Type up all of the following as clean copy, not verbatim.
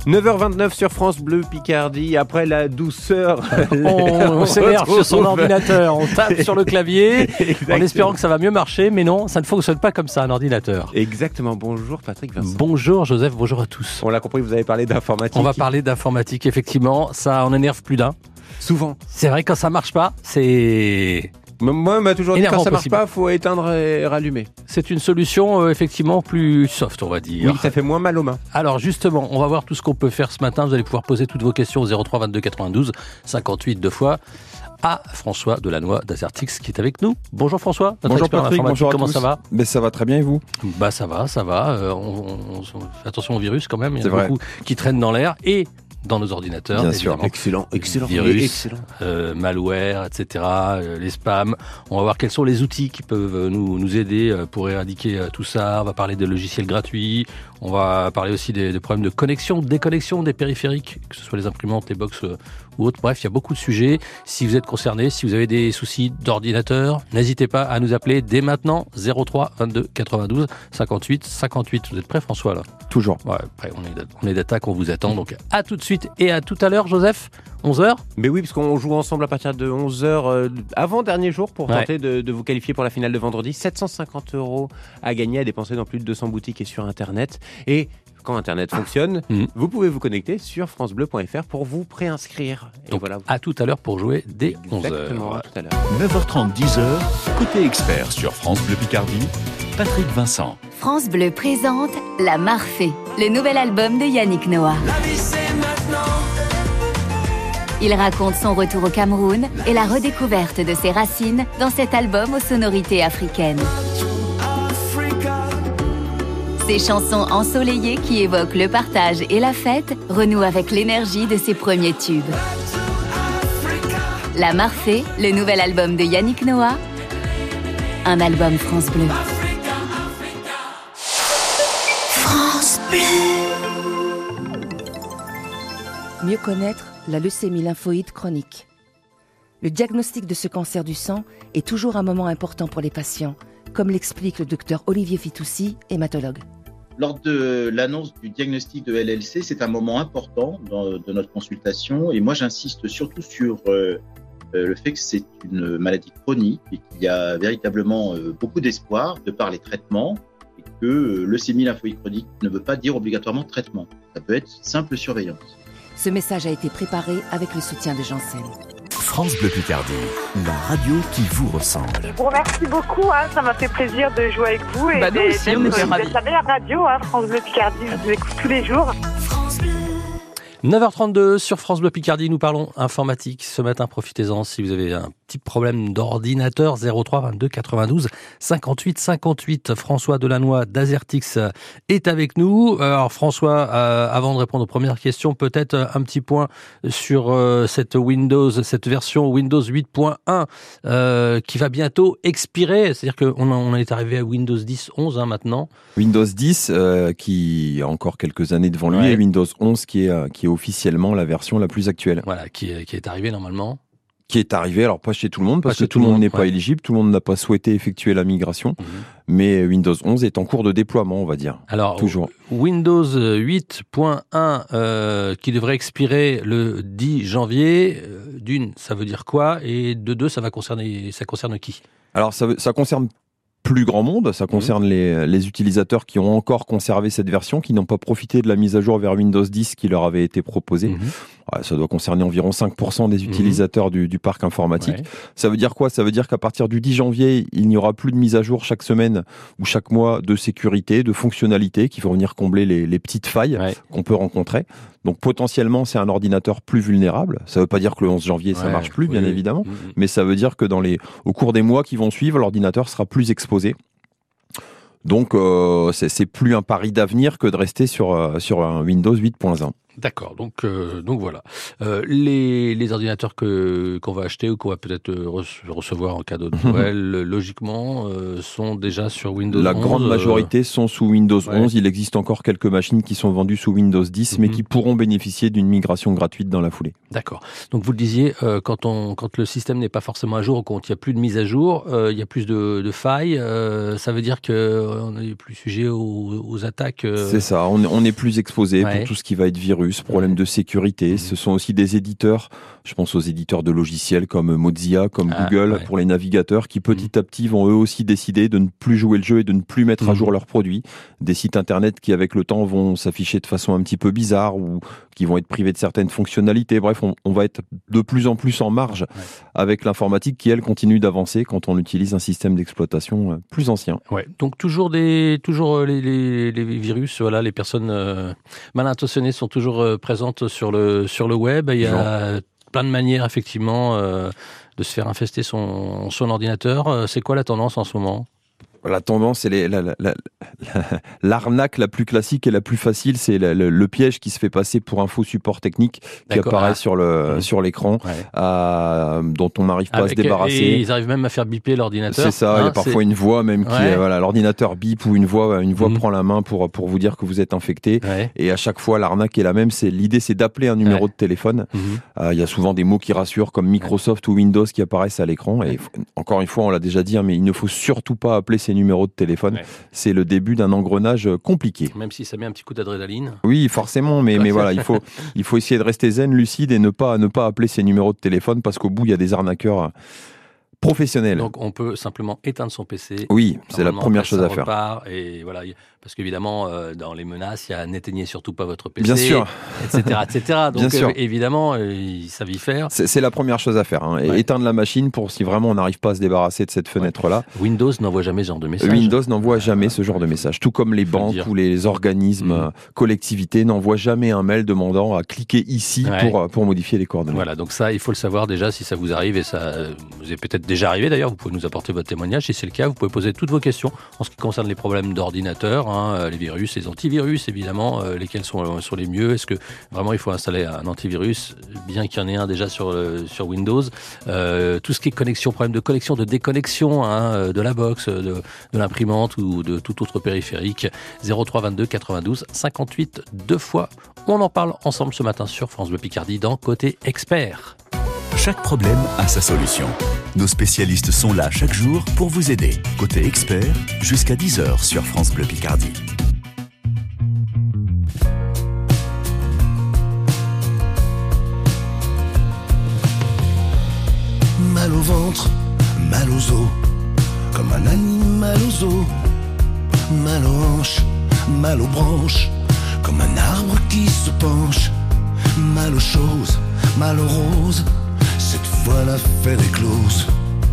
9h29 sur France Bleu Picardie. Après la douceur, on s'énerve sur son ordinateur, on tape sur le clavier Exactement. en espérant que ça va mieux marcher, mais non, ça ne fonctionne pas comme ça un ordinateur. Exactement. Bonjour Patrick Vincent. Bonjour Joseph, bonjour à tous. On l'a compris, vous avez parlé d'informatique. On va parler d'informatique, effectivement, ça en énerve plus d'un. Souvent. C'est vrai, quand ça marche pas, c'est... Moi, on m'a toujours dit Énervant quand ça marche possible. pas, faut éteindre et rallumer. C'est une solution effectivement plus soft, on va dire. Oui, ça fait moins mal aux mains. Alors justement, on va voir tout ce qu'on peut faire ce matin. Vous allez pouvoir poser toutes vos questions au 03 22 92 58 deux fois à François Delannoy d'Azertix qui est avec nous. Bonjour François. Notre Bonjour expert en Patrick, informatique. bonjour à Comment tous. ça va? Ben, ça va très bien et vous? Bah ça va. On fait attention au virus quand même. Il y en C'est a vrai. beaucoup qui traînent dans l'air et dans nos ordinateurs. Bien sûr. évidemment. Excellent. Virus, Excellent. malware, etc., les spams. On va voir quels sont les outils qui peuvent nous aider pour éradiquer tout ça. On va parler de logiciels gratuits. On va parler aussi des problèmes de connexion, de déconnexion des périphériques, que ce soit les imprimantes, les box ou autres. Bref, il y a beaucoup de sujets. Si vous êtes concerné, si vous avez des soucis d'ordinateur, n'hésitez pas à nous appeler dès maintenant 03 22 92 58 58. Vous êtes prêts François là? Toujours. Ouais, après, on est d'attaque, on vous attend. Donc à tout de suite et à tout à l'heure, Joseph, 11h. Mais oui, parce qu'on joue ensemble à partir de 11h avant dernier jour pour Ouais. tenter de vous qualifier pour la finale de vendredi. 750 € à gagner, à dépenser dans plus de 200 boutiques et sur Internet. Et quand Internet fonctionne, vous pouvez vous connecter sur francebleu.fr pour vous préinscrire. Et Donc voilà. à tout à l'heure pour jouer dès 11h. Exactement, à tout à l'heure. 9h30, 10h, côté expert sur France Bleu Picardie, Patrick Vincent. France Bleu présente La Marfée, le nouvel album de Yannick Noah. Il raconte son retour au Cameroun et la redécouverte de ses racines dans cet album aux sonorités africaines. Ces chansons ensoleillées qui évoquent le partage et la fête renouent avec l'énergie de ses premiers tubes. La Marfée, le nouvel album de Yannick Noah, un album France Bleu. Mieux connaître la leucémie lymphoïde chronique. Le diagnostic de ce cancer du sang est toujours un moment important pour les patients, comme l'explique le docteur Olivier Fitoussi, hématologue. Lors de l'annonce du diagnostic de LLC, c'est un moment important de notre consultation et moi j'insiste surtout sur le fait que c'est une maladie chronique et qu'il y a véritablement beaucoup d'espoir de par les traitements et que leucémie lymphoïde chronique ne veut pas dire obligatoirement traitement. Ça peut être simple surveillance. Ce message a été préparé avec le soutien de Janssen. France Bleu Picardie, la radio qui vous ressemble. Je vous remercie beaucoup, ça m'a fait plaisir de jouer avec vous. Et nous aussi, on était ravis. Vous savez, la radio, France Bleu Picardie, je vous écoute tous les jours. 9h32 sur France Bleu Picardie, nous parlons informatique. Ce matin, profitez-en si vous avez un petit problème d'ordinateur. 03 22 92 58 58. François Delannoy d'Azertix est avec nous. Alors François, avant de répondre aux premières questions, peut-être un petit point sur cette version Windows 8.1 qui va bientôt expirer. C'est-à-dire qu'on est arrivé à Windows 10 11 maintenant. Windows 10 qui a encore quelques années devant lui Ouais. et Windows 11 qui est officiellement la version la plus actuelle. Voilà, qui est arrivé normalement. Qui est arrivé, alors pas chez tout le monde, parce Pas que chez tout le monde n'est ouais. pas éligible, tout le monde n'a pas souhaité effectuer la migration, mais Windows 11 est en cours de déploiement, on va dire. Alors, Toujours. Windows 8.1 qui devrait expirer le 10 janvier, d'une, ça veut dire quoi? Et de deux, ça concerne qui? Alors ça concerne plus grand monde, ça concerne les utilisateurs qui ont encore conservé cette version, qui n'ont pas profité de la mise à jour vers Windows 10 qui leur avait été proposée. Ouais, ça doit concerner environ 5% des utilisateurs du parc informatique. Ouais. Ça veut dire quoi? Ça veut dire qu'à partir du 10 janvier, il n'y aura plus de mise à jour chaque semaine ou chaque mois de sécurité, de fonctionnalités qui vont venir combler les petites failles qu'on peut rencontrer. Donc potentiellement, c'est un ordinateur plus vulnérable. Ça ne veut pas dire que le 11 janvier, ça marche plus, bien évidemment. Mais ça veut dire que au cours des mois qui vont suivre, l'ordinateur sera plus exposé. Donc, c'est plus un pari d'avenir que de rester sur un Windows 8.1. D'accord, donc voilà. Les ordinateurs qu'on va acheter ou qu'on va peut-être recevoir en cadeau de Noël, logiquement, sont déjà sur Windows 11. La grande majorité sont sous Windows 11. Il existe encore quelques machines qui sont vendues sous Windows 10, mais qui pourront bénéficier d'une migration gratuite dans la foulée. D'accord. Donc vous le disiez, quand le système n'est pas forcément à jour, quand il n'y a plus de mise à jour, il y a plus de failles, ça veut dire qu'on est plus sujet aux attaques. C'est ça, on est plus exposé pour tout ce qui va être virus, virus, problème de sécurité. Ce sont aussi des éditeurs, je pense aux éditeurs de logiciels comme Mozilla, comme Google, pour les navigateurs, qui petit à petit vont eux aussi décider de ne plus jouer le jeu et de ne plus mettre à jour leurs produits. Des sites internet qui avec le temps vont s'afficher de façon un petit peu bizarre ou qui vont être privés de certaines fonctionnalités. Bref, on va être de plus en plus en marge avec l'informatique qui, elle, continue d'avancer quand on utilise un système d'exploitation plus ancien. Ouais. Donc toujours les virus, voilà, les personnes mal intentionnées sont toujours présentes sur le web. Il y a plein de manières effectivement de se faire infester son ordinateur. C'est quoi la tendance en ce moment ? La tendance, c'est l'arnaque la plus classique et la plus facile, c'est le piège qui se fait passer pour un faux support technique qui apparaît sur l'écran, dont on n'arrive pas à se débarrasser. Et ils arrivent même à faire biper l'ordinateur. C'est ça, il y a parfois une voix même qui l'ordinateur bip ou une voix prend la main pour vous dire que vous êtes infecté. Et à chaque fois, l'arnaque est la même. L'idée, c'est d'appeler un numéro de téléphone. Il y a souvent des mots qui rassurent comme Microsoft ou Windows qui apparaissent à l'écran. Et encore une fois, on l'a déjà dit, mais il ne faut surtout pas appeler ces numéros de téléphone. C'est le début d'un engrenage compliqué. Même si ça met un petit coup d'adrénaline. Oui, forcément, mais voilà, il faut essayer de rester zen, lucide et ne pas appeler ces numéros de téléphone parce qu'au bout, il y a des arnaqueurs professionnels. Donc on peut simplement éteindre son PC. Oui, c'est la première chose à faire. Et voilà, parce qu'évidemment, dans les menaces, il y a n'éteignez surtout pas votre PC, bien sûr, etc. Donc bien sûr. Évidemment, ils savent y faire. C'est la première chose à faire. Éteindre la machine pour si vraiment on n'arrive pas à se débarrasser de cette fenêtre-là. Windows n'envoie jamais ce genre de message. Windows n'envoie jamais ce genre de message. Tout comme les banques ou les organismes, collectivités n'envoient jamais un mail demandant à cliquer ici pour modifier les coordonnées. Voilà, donc ça, il faut le savoir déjà si ça vous arrive et ça vous est peut-être déjà arrivé d'ailleurs. Vous pouvez nous apporter votre témoignage. Si c'est le cas, vous pouvez poser toutes vos questions en ce qui concerne les problèmes d'ordinateur. Les virus, les antivirus, évidemment, lesquels sont les mieux. Est-ce que vraiment il faut installer un antivirus, bien qu'il y en ait un déjà sur Windows. Tout ce qui est connexion, problème de connexion, de déconnexion de la box, de l'imprimante ou de tout autre périphérique. 03 22 92 58 2 fois. On en parle ensemble ce matin sur France Bleu Picardie dans Côté Expert. Chaque problème a sa solution. Nos spécialistes sont là chaque jour pour vous aider. Côté Expert, jusqu'à 10h sur France Bleu Picardie. Mal au ventre, mal aux os, comme un animal aux os. Mal aux hanches, mal aux branches, comme un arbre qui se penche. Mal aux choses, mal aux roses, cette fois l'affaire est close.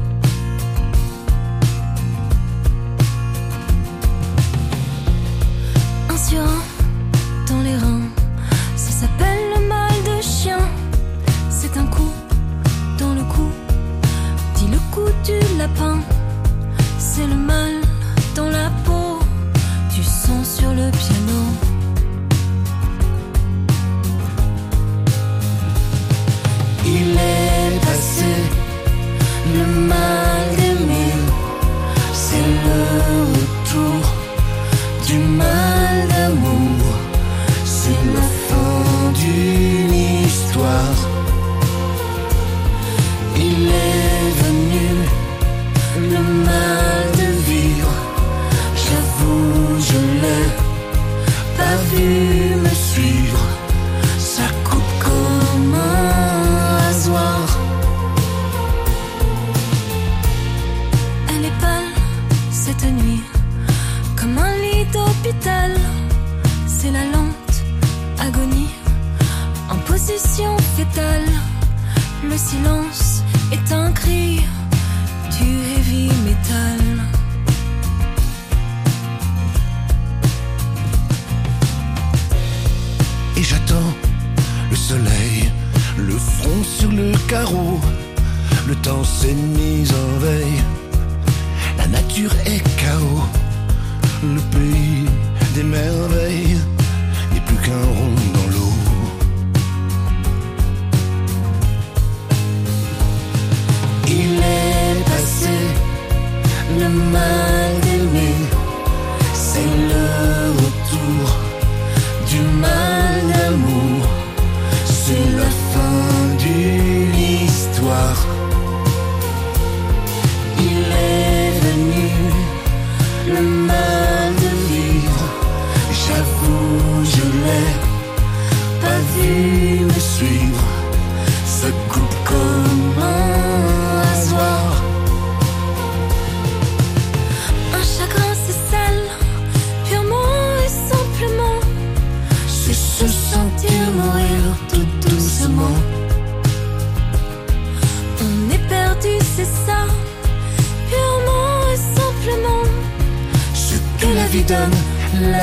Un sur un dans les reins, ça s'appelle le mal de chien. C'est un coup dans le cou, dit le coup du lapin. C'est le mal dans la peau, du sang sur le piano. Il est passé le mal d'aimer, c'est le retour du mal d'amour, c'est la fin d'une histoire. Il est venu le mal de vivre, j'avoue je l'ai pas vu me suivre, ça coupe comme un rasoir. Elle est pâle cette nuit, comme un lit d'hôpital. C'est la lente agonie, en position fétale. Le silence est un cri du heavy metal. Et j'attends le soleil, le front sur le carreau. Le temps s'est mis en veille, la nature est chaos. Le pays des merveilles n'est plus qu'un rond dans l'eau. Il est passé le mal d'aimer, c'est le retour du mal d'amour, c'est la fin d'une histoire. Il est venu le mal de vivre, j'avoue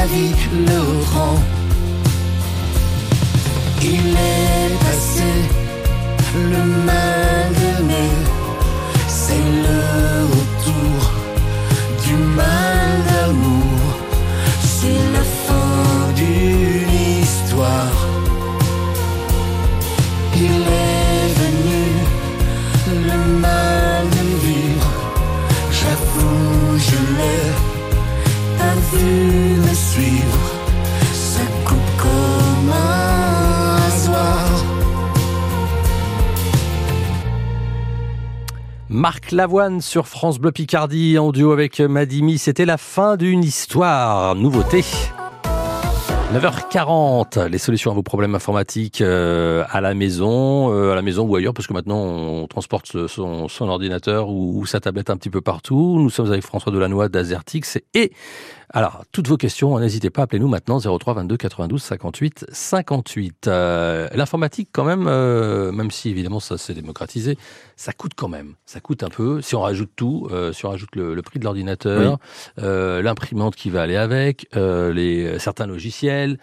la vie le rend. Il est passé le mal d'aimer, c'est le retour du mal d'amour, c'est la fin d'une histoire. Il est venu le mal de vivre, j'avoue je l'ai pas vu me suivre, ça coupe comme un rasoir. Marc Lavoine sur France Bleu Picardie en duo avec Madimi, c'était la fin d'une histoire. Nouveauté 9h40, les solutions à vos problèmes informatiques à la maison ou ailleurs, parce que maintenant on transporte son ordinateur ou sa tablette un petit peu partout. Nous sommes avec François Delannoy d'Azertix et alors, toutes vos questions, n'hésitez pas, appelez-nous maintenant 03 22 92 58 58. L'informatique quand même si évidemment ça s'est démocratisé, ça coûte quand même. Ça coûte un peu, si on rajoute tout, si on rajoute le prix de l'ordinateur, l'imprimante qui va aller avec, certains logiciels,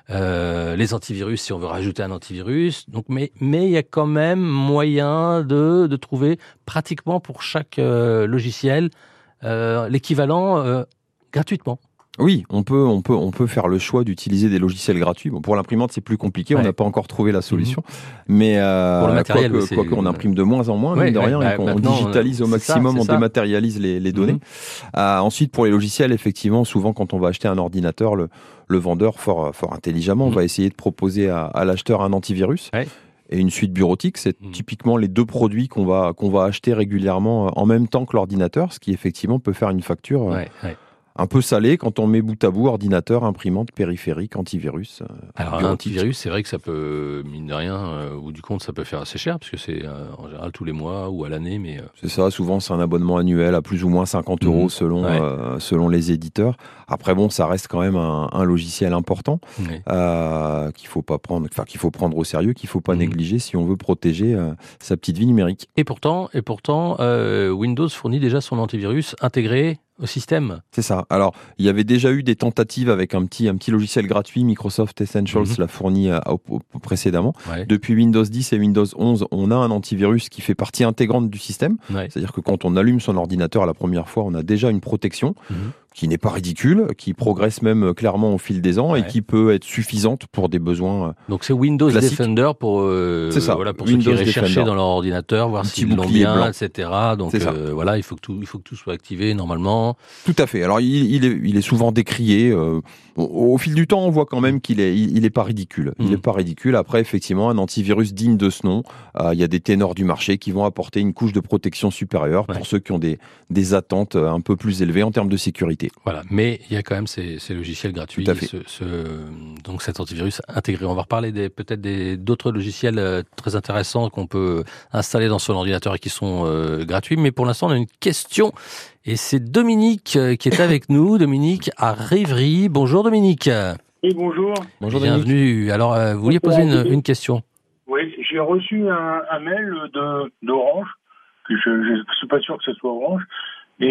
les antivirus si on veut rajouter un antivirus. Donc, mais il y a quand même moyen de trouver pratiquement pour chaque logiciel l'équivalent gratuitement. Oui, on peut faire le choix d'utiliser des logiciels gratuits. Bon, pour l'imprimante, c'est plus compliqué. On n'a pas encore trouvé la solution. Mais pour le matériel, on imprime de moins en moins, mine de rien. On digitalise au maximum, on dématérialise les données. Ensuite, pour les logiciels, effectivement, souvent quand on va acheter un ordinateur, le vendeur, fort intelligemment, va essayer de proposer à l'acheteur un antivirus. Et une suite bureautique, c'est typiquement les deux produits qu'on va acheter régulièrement en même temps que l'ordinateur, ce qui effectivement peut faire une facture un peu salée quand on met bout à bout ordinateur, imprimante, périphérique, antivirus. Alors un antivirus, c'est vrai que ça peut, mine de rien, au bout du compte, ça peut faire assez cher, parce que c'est en général tous les mois ou à l'année. Mais c'est ça, souvent c'est un abonnement annuel à plus ou moins 50 € selon les éditeurs. Après bon, ça reste quand même un logiciel important qu'il faut prendre au sérieux, qu'il faut pas négliger si on veut protéger sa petite vie numérique. Et pourtant, Windows fournit déjà son antivirus intégré au système. C'est ça. Alors, il y avait déjà eu des tentatives avec un petit logiciel gratuit. Microsoft Essentials l'a fourni précédemment. Depuis Windows 10 et Windows 11, on a un antivirus qui fait partie intégrante du système. C'est-à-dire que quand on allume son ordinateur la première fois, on a déjà une protection qui n'est pas ridicule, qui progresse même clairement au fil des ans et qui peut être suffisante pour des besoins Donc c'est Windows classiques. Defender pour c'est ça. Pour Windows ceux qui iraient chercher Defender. dans leur ordinateur, voir s'ils l'ont bien, etc. Donc il faut que tout soit activé normalement. Tout à fait. Alors il est souvent décrié. Au fil du temps, on voit quand même qu'il est pas ridicule. Il est pas ridicule. Après, effectivement, un antivirus digne de ce nom. Il y a des ténors du marché qui vont apporter une couche de protection supérieure pour ceux qui ont des attentes un peu plus élevées en termes de sécurité. Voilà, mais il y a quand même ces logiciels gratuits, donc cet antivirus intégré. On va reparler peut-être d'autres logiciels très intéressants qu'on peut installer dans son ordinateur et qui sont gratuits. Mais pour l'instant, on a une question et c'est Dominique qui est avec nous. Dominique à Rivry. Bonjour Dominique. Oui, bonjour. Bonjour Dominique. Bienvenue. Alors, vous vouliez poser une question? Oui, j'ai reçu un mail d'Orange, que je ne suis pas sûr que ce soit Orange. Et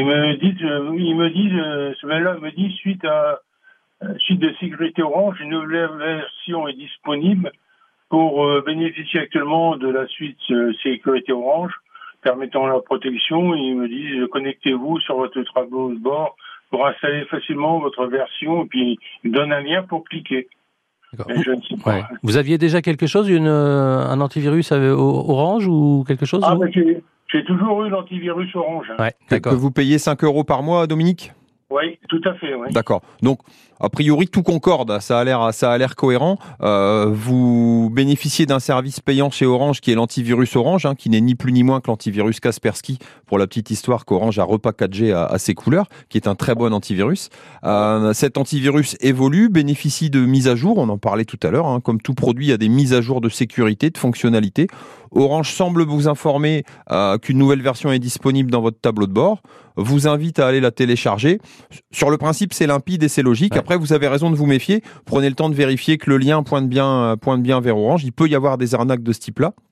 ce mail-là me dit, suite de sécurité Orange, une nouvelle version est disponible pour bénéficier actuellement de la suite sécurité Orange, permettant la protection. Et ils me disent, connectez-vous sur votre tableau de bord pour installer facilement votre version, et puis ils donnent un lien pour cliquer. Je ne sais pas. Vous aviez déjà quelque chose, un antivirus Orange ou quelque chose J'ai toujours eu l'antivirus Orange. Que vous payez 5 € par mois, Dominique ? Oui, tout à fait. Oui. D'accord. Donc, a priori, tout concorde. Ça a l'air cohérent. Vous bénéficiez d'un service payant chez Orange qui est l'antivirus Orange, qui n'est ni plus ni moins que l'antivirus Kaspersky. Pour la petite histoire, qu'Orange a repackagé à ses couleurs, qui est un très bon antivirus. Cet antivirus évolue, bénéficie de mises à jour. On en parlait tout à l'heure. Comme tout produit, il y a des mises à jour de sécurité, de fonctionnalités. Orange semble vous informer qu'une nouvelle version est disponible dans votre tableau de bord. Vous invite à aller la télécharger. Sur le principe, c'est limpide et c'est logique. Après, vous avez raison de vous méfier. Prenez le temps de vérifier que le lien pointe bien vers Orange. Il peut y avoir des arnaques de ce type-là.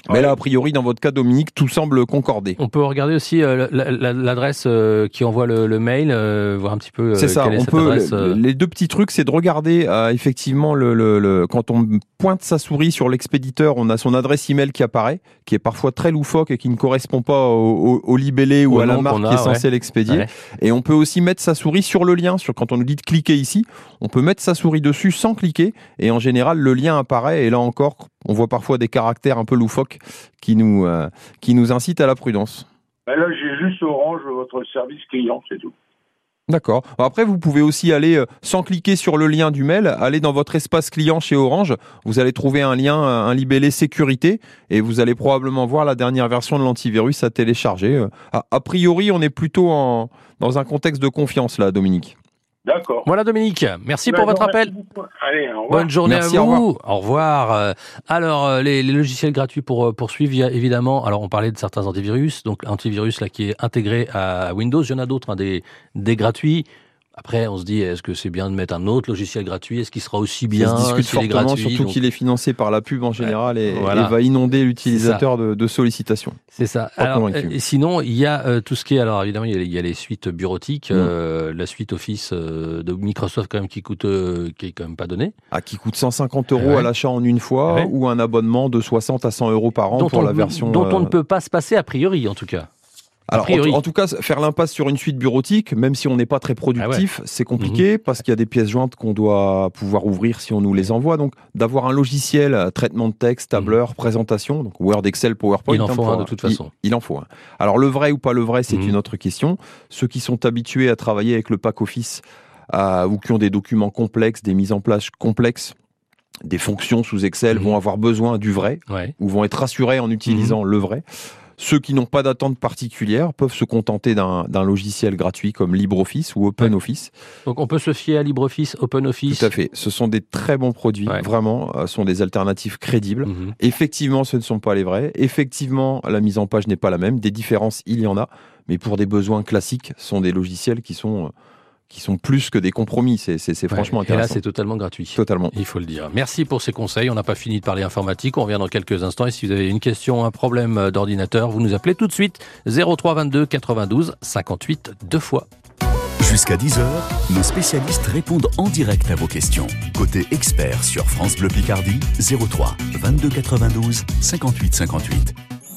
Mais là, a priori, dans votre cas, Dominique, tout semble concorder. On peut regarder aussi l'adresse qui envoie le mail, voir un petit peu c'est ça. quelle est cette adresse. Les deux petits trucs, c'est de regarder effectivement quand on pointe sa souris sur l'expéditeur, on a son adresse email qui apparaît, qui est parfois très loufoque et qui ne correspond pas au libellé ou à la marque qui est censée l'expédier. Ouais. Et on peut aussi mettre sa souris sur le lien. Quand on nous dit de cliquer ici, on peut mettre sa souris dessus sans cliquer. Et en général, le lien apparaît. Et là encore, on voit parfois des caractères un peu loufoques qui nous incitent à la prudence. Ben là, j'ai juste Orange, votre service client, c'est tout. D'accord. Après, vous pouvez aussi aller, sans cliquer sur le lien du mail, aller dans votre espace client chez Orange. Vous allez trouver un lien, un libellé sécurité, et vous allez probablement voir la dernière version de l'antivirus à télécharger. A priori, on est plutôt dans un contexte de confiance là, Dominique. D'accord. Voilà Dominique, merci pour votre appel. Allez, au revoir. Bonne journée merci, à vous. Au revoir. Alors, les logiciels gratuits pour poursuivre, évidemment. Alors, on parlait de certains antivirus. Donc, antivirus là qui est intégré à Windows. Il y en a d'autres, des gratuits. Après, on se dit, est-ce que c'est bien de mettre un autre logiciel gratuit? Est-ce qu'il sera aussi bien? Ça se discute fortement, surtout qu'il est financé par la pub en général et va inonder l'utilisateur de sollicitations. C'est ça. Alors, sinon, il y a tout ce qui est... Alors, évidemment, il y a les suites bureautiques, la suite Office de Microsoft quand même qui est quand même pas donnée. Qui coûte 150 € à l'achat en une fois, ou un abonnement de 60 à 100 € par an pour la version... Dont on ne peut pas se passer a priori, en tout cas. Alors, en tout cas, faire l'impasse sur une suite bureautique, même si on n'est pas très productif, c'est compliqué parce qu'il y a des pièces jointes qu'on doit pouvoir ouvrir si on nous les envoie. Donc, d'avoir un logiciel, traitement de texte, tableur, présentation, donc Word, Excel, PowerPoint. Il en faut un de toute façon. Il en faut un. Alors, le vrai ou pas le vrai, c'est une autre question. Ceux qui sont habitués à travailler avec le pack Office ou qui ont des documents complexes, des mises en place complexes, des fonctions sous Excel vont avoir besoin du vrai ou vont être rassurés en utilisant le vrai. Ceux qui n'ont pas d'attente particulière peuvent se contenter d'un logiciel gratuit comme LibreOffice ou OpenOffice. Donc on peut se fier à LibreOffice, OpenOffice. Tout à fait. Ce sont des très bons produits, vraiment, sont des alternatives crédibles. Effectivement, ce ne sont pas les vrais. Effectivement, la mise en page n'est pas la même. Des différences, il y en a. Mais pour des besoins classiques, ce sont des logiciels qui sont plus que des compromis. C'est franchement intéressant. Et là, c'est totalement gratuit. Totalement. Il faut le dire. Merci pour ces conseils. On n'a pas fini de parler informatique. On revient dans quelques instants. Et si vous avez une question, un problème d'ordinateur, vous nous appelez tout de suite 03 22 92 58 2 fois. Jusqu'à 10h, nos spécialistes répondent en direct à vos questions. Côté expert sur France Bleu Picardie, 03 22 92 58 58.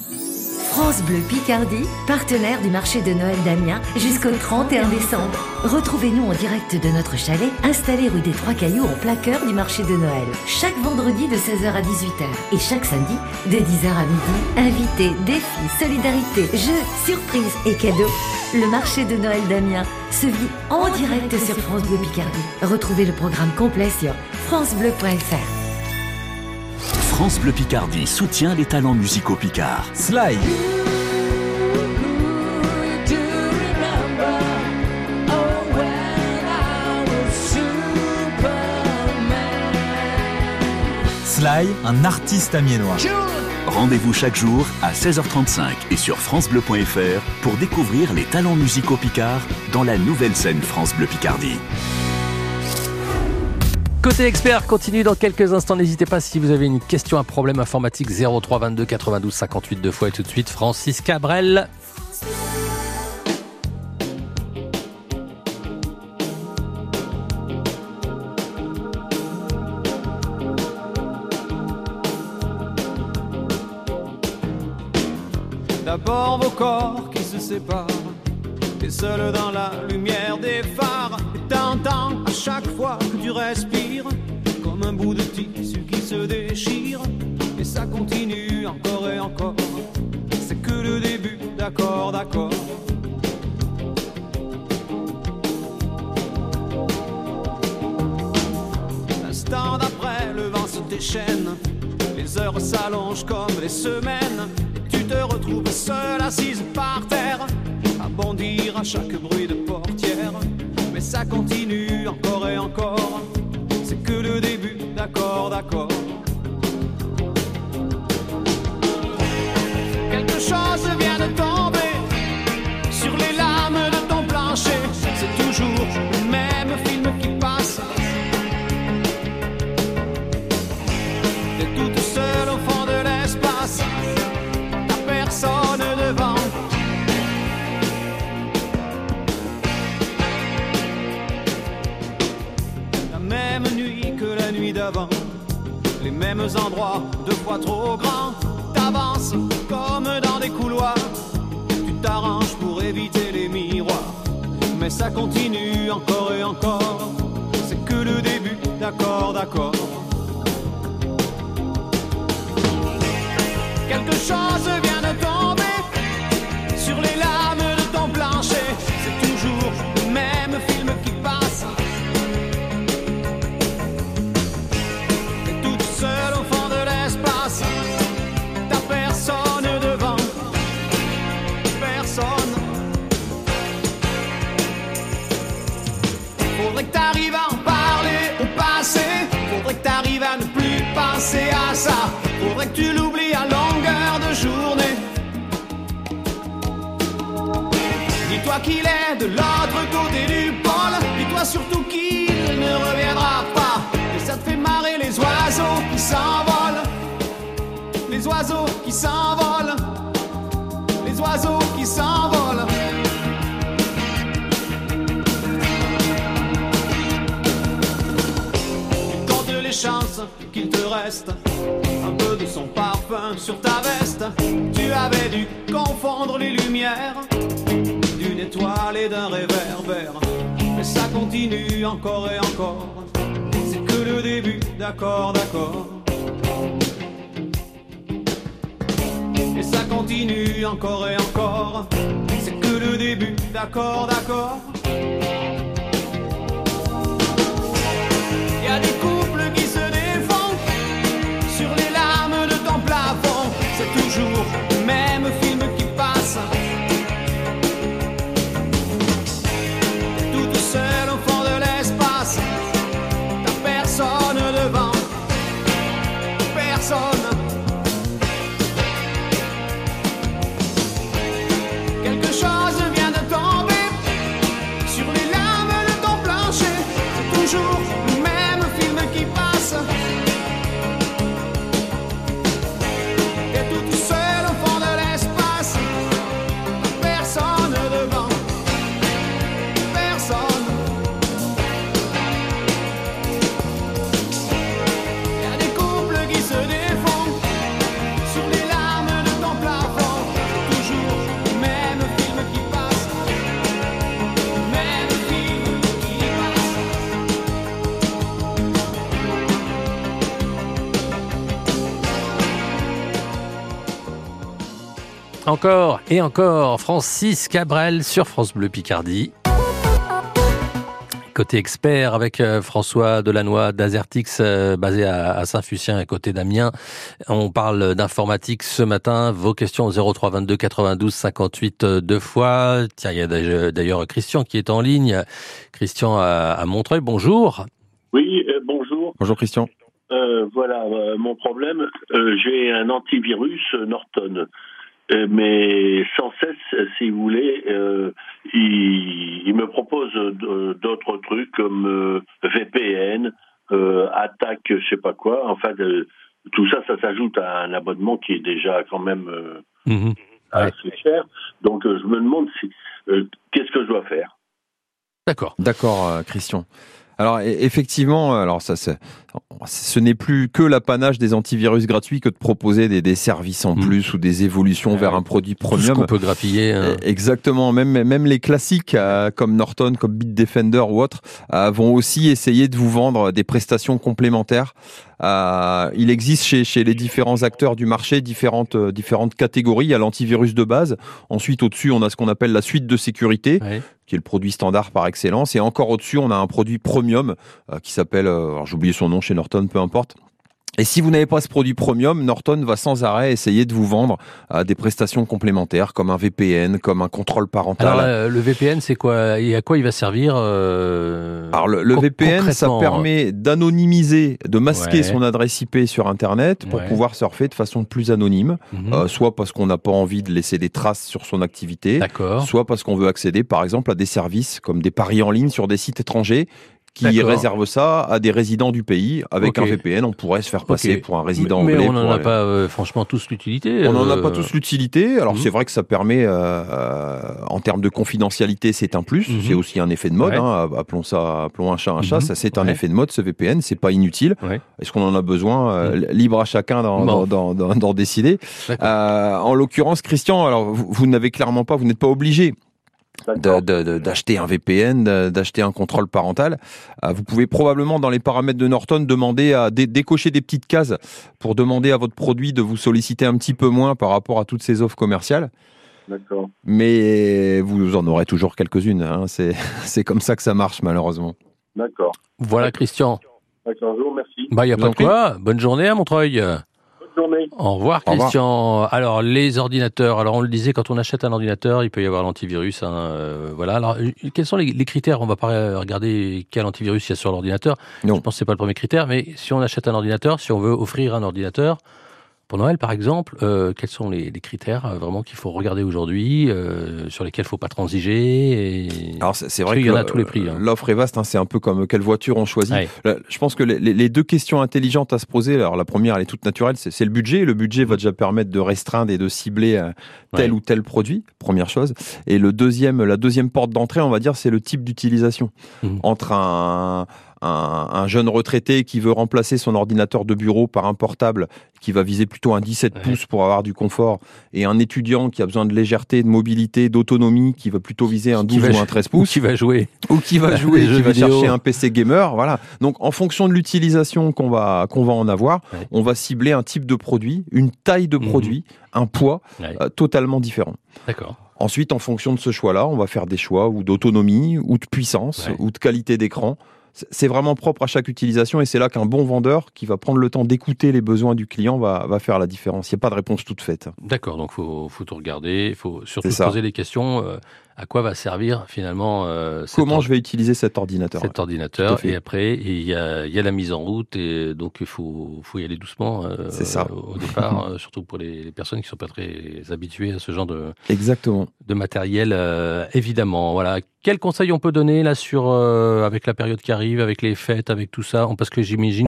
France Bleu Picardie, partenaire du marché de Noël d'Amiens jusqu'au 31 décembre. Retrouvez-nous en direct de notre chalet, installé rue des Trois Cailloux en plein cœur du marché de Noël. Chaque vendredi de 16h à 18h et chaque samedi de 10h à midi. Invités, défis, solidarité, jeux, surprises et cadeaux. Le marché de Noël d'Amiens se vit en direct sur France Bleu Picardie. Retrouvez le programme complet sur francebleu.fr. France Bleu Picardie soutient les talents musicaux picards. Sly. Sly, un artiste amiénois. Rendez-vous chaque jour à 16h35 et sur francebleu.fr pour découvrir les talents musicaux picards dans la nouvelle scène France Bleu Picardie. Côté expert continue dans quelques instants. N'hésitez pas si vous avez une question, un problème informatique. 03 22 92 58 2 fois. Et tout de suite, Francis Cabrel. D'abord vos corps qui se séparent, et seul dans la lumière des phares. Et t'entends à chaque fois que tu respires comme un bout de tissu qui se déchire. Et ça continue encore et encore. C'est que le début, d'accord, d'accord. L'instant d'après, le vent se déchaîne. Les heures s'allongent comme les semaines. Et tu te retrouves seule assise par terre, à bondir à chaque bruit de portière. Mais ça continue encore et encore. C'est que le début, d'accord, d'accord. Quelque chose vient de tomber sur les lames de ton plancher. C'est toujours le même film qui passe. T'es toute seule au fond de l'espace. les mêmes endroits, 2 fois trop grands. T'avances comme dans des couloirs, tu t'arranges pour éviter les miroirs, mais ça continue encore et encore. C'est que le début, d'accord, d'accord. Quelque chose vient de tomber sur les lames de ton plancher. C'est toujours le même film qui passe. T'es toute seule au fond de l'espace. T'as personne devant, personne. Faudrait que t'arrives à en parler au passé. Faudrait que t'arrives à ne plus penser à ça. Faudrait que tu l'oublies à longueur de journée. Dis-toi qu'il est de l'autre côté du pôle. Dis-toi surtout qu'il ne reviendra pas. Et ça te fait marrer les oiseaux qui s'envolent. Les oiseaux qui s'envolent. Les oiseaux qui s'envolent. Tu comptes les chances qu'il te reste un peu de son parfum sur ta veste. Tu avais dû confondre les lumières d'une étoile et d'un réverbère. Mais ça continue encore et encore. C'est que le début, d'accord, d'accord. Et ça continue encore et encore. C'est que le début, d'accord, d'accord. Y a des couples qui se défont sur les lames de ton plafond. C'est toujours le même film qui passe. Toute seule au fond de l'espace. T'as personne devant, personne. Quelque chose vient de tomber sur les lames de ton plancher. C'est toujours le même film qui passe. T'es toute seule au fond de l'espace. Personne devant, personne. Y a des couples qui se défont sur les lames de ton plafond. C'est toujours le même film qui passe. Le même film qui passe. Encore et encore, Francis Cabrel sur France Bleu Picardie. Côté expert avec François Delannoy d'Azertix, basé à Saint-Fucien, à côté d'Amiens. On parle d'informatique ce matin. Vos questions au 03 22 92 58 2 fois. Tiens, il y a d'ailleurs Christian qui est en ligne. Christian à Montreuil, bonjour. Oui, bonjour. Bonjour Christian. Voilà, mon problème, j'ai un antivirus Norton. Mais sans cesse, si vous voulez, il me propose d'autres trucs comme VPN, attaque, je sais pas quoi. Enfin, tout ça, ça s'ajoute à un abonnement qui est déjà quand même assez cher. Donc, je me demande qu'est-ce que je dois faire. D'accord, Christian. Alors effectivement, alors ce n'est plus que l'apanage des antivirus gratuits que de proposer des services en plus ou des évolutions vers un produit premium. Tout ce qu'on peut grappiller. Exactement, même les classiques comme Norton, comme Bitdefender ou autres vont aussi essayer de vous vendre des prestations complémentaires. Il existe chez les différents acteurs du marché différentes catégories. Il y a l'antivirus de base. Ensuite, au-dessus, on a ce qu'on appelle la suite de sécurité, qui est le produit standard par excellence. Et encore au-dessus, on a un produit premium qui s'appelle, alors j'ai oublié son nom chez Norton, peu importe. Et si vous n'avez pas ce produit premium, Norton va sans arrêt essayer de vous vendre des prestations complémentaires comme un VPN, comme un contrôle parental. Alors, le VPN, c'est quoi et à quoi il va servir Alors, le VPN, ça permet d'anonymiser, de masquer son adresse IP sur Internet pour pouvoir surfer de façon plus anonyme, soit parce qu'on n'a pas envie de laisser des traces sur son activité, soit parce qu'on veut accéder, par exemple, à des services comme des paris en ligne sur des sites étrangers qui réserve ça à des résidents du pays. Avec un VPN, on pourrait se faire passer pour un résident anglais. Mais on n'en a pas franchement tous l'utilité. On n'en a pas tous l'utilité. Alors c'est vrai que ça permet, en termes de confidentialité, c'est un plus. C'est aussi un effet de mode. Appelons un chat un chat. Ça, c'est un effet de mode, ce VPN. C'est pas inutile. Est-ce qu'on en a besoin? Libre à chacun d'en décider. En l'occurrence, Christian, alors vous n'avez clairement pas, vous n'êtes pas obligé d'acheter un VPN, d'acheter un contrôle parental. Vous pouvez probablement, dans les paramètres de Norton, demander à décocher des petites cases pour demander à votre produit de vous solliciter un petit peu moins par rapport à toutes ces offres commerciales. D'accord. Mais vous en aurez toujours quelques-unes. Hein. C'est comme ça que ça marche, malheureusement. D'accord. Voilà, Christian. D'accord, je vous remercie. Il n'y a pas de quoi. Bonne journée à Montreuil. Journée. Au revoir, Christian. Alors, les ordinateurs. Alors, on le disait, quand on achète un ordinateur, il peut y avoir l'antivirus. Voilà. Alors, quels sont les critères? On va pas regarder quel antivirus il y a sur l'ordinateur. Je pense que c'est pas le premier critère. Mais si on achète un ordinateur, si on veut offrir un ordinateur pour Noël, par exemple, quels sont les critères vraiment qu'il faut regarder aujourd'hui, sur lesquels il ne faut pas transiger Alors, c'est vrai qu'il y en a à tous les prix. L'offre est vaste, c'est un peu comme quelle voiture on choisit. Je pense que les deux questions intelligentes à se poser, alors la première, elle est toute naturelle, c'est le budget. Le budget va déjà permettre de restreindre et de cibler tel ou tel produit, première chose. Et la deuxième porte d'entrée, on va dire, c'est le type d'utilisation. Entre un jeune retraité qui veut remplacer son ordinateur de bureau par un portable qui va viser plutôt un 17 pouces pour avoir du confort, et un étudiant qui a besoin de légèreté, de mobilité, d'autonomie, qui va plutôt viser un 12 ou un 13 pouces. Qui va jouer. Ou qui va jouer, qui va chercher un PC gamer. Voilà. Donc, en fonction de l'utilisation qu'on va en avoir, on va cibler un type de produit, une taille de produit, un poids totalement différent. D'accord. Ensuite, en fonction de ce choix-là, on va faire des choix ou d'autonomie, ou de puissance, ou de qualité d'écran. C'est vraiment propre à chaque utilisation, et c'est là qu'un bon vendeur qui va prendre le temps d'écouter les besoins du client va faire la différence. Il n'y a pas de réponse toute faite. D'accord, donc faut tout regarder, il faut surtout se poser les questions. À quoi va servir finalement comment je vais utiliser cet ordinateur? Et après, il y a la mise en route, et donc il faut y aller doucement c'est ça. Au départ, surtout pour les personnes qui ne sont pas très habituées à ce genre de matériel, évidemment. Voilà. Quel conseil on peut donner là avec la période qui arrive, avec les fêtes, avec tout ça? Parce que j'imagine